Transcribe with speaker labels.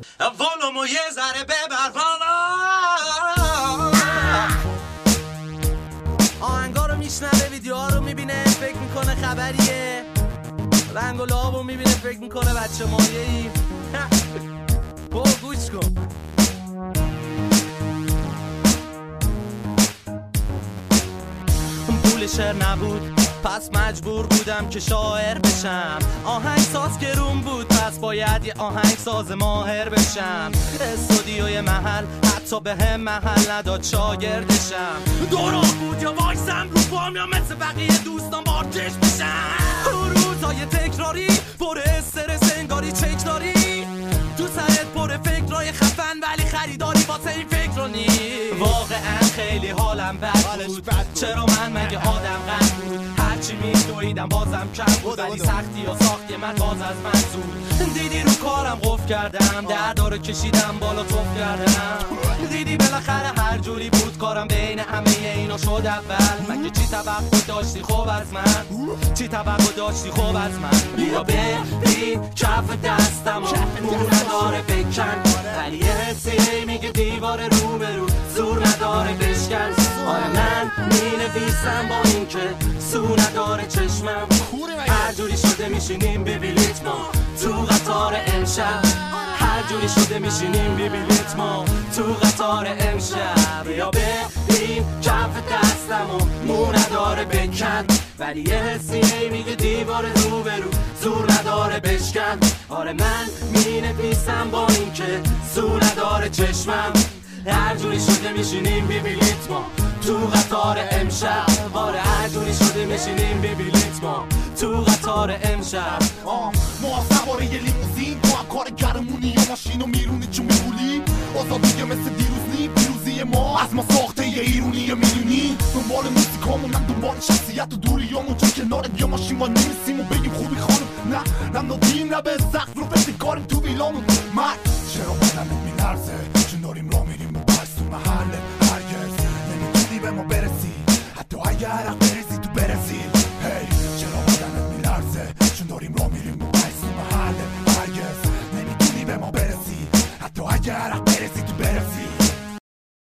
Speaker 1: ولومو یه ذره ببر بالا. آهنگا رو میشنوه، ویدیوها رو میبینه، فکر میکنه خبریه. رنگ و لابو میبینه، فکر میکنه بچه مایه ای. گوش کن. پول شعر نبود پس مجبور بودم که شاعر بشم. آهنگ ساز گرون بود پس باید یه آهنگ ساز ماهر بشم. استودیوی محل حتی به هم محل نداد شاگردشم. دوران بود یا وایسم رو پام یا مثل بقیه دوستان بارکش بشم. روزای تکراری پر استرس انگاری چک داری. تو سرت پر فکرای خفن ولی خریداری واسه این فکر رو نی. واقعا خیلی حالم بد بود. چرا من مگه آدم قد بود؟ هرچی میدویدم بازم کم بود ولی سختی و ساختی من باز از من زود. دیدی رو کارم قفل کردم، دردا رو کشیدم بالا توف کردم. دیدی بالاخره هر جوری بود کارم بین همه اینا شد اول. مگه چی توقع داشتی خوب از من؟ چی توقع داشتی خوب از من؟ بیا ببین کف دستم مو نداره بکن ولی یه حسی میگه دیوار رو به رو زور نداره بشکن. آره من مینویسم با این که سو نداره چشمم. هر جوری شده میشینیم ببینیت ما تو قطار امشب. هر جوری شده میشینیم ببینیت ما تو قطار امشب. یا ببین کف دستم و مو نداره بکن ولی یه حسی میگه دیوار رو به رو زور نداره بشکن. آره من مینویسم با این که سو نداره چشمم. هر جوری شده میشینیم ببینیت ما تو قطار امشب. آره هر جوری شده میشینیم ببینیت ما تو قطار امشب.
Speaker 2: ما سواره یه لیموزین تو هم کار گرمونی یا ماشین و میرونی چون میبولی. آزادیه مثل دیروز نی پیروزی ما از ما ساخته یه ایرونی یه میلیونی. دنبال موسیقامون من دنبال شخصیت و دوریامون چون کنارت یا ماشین ما نمیسیم و بگیم خوبی خانم. نه نم ندیم نه به سقف رو فکر کاریم تو ویلامون. مرد چرا بدنه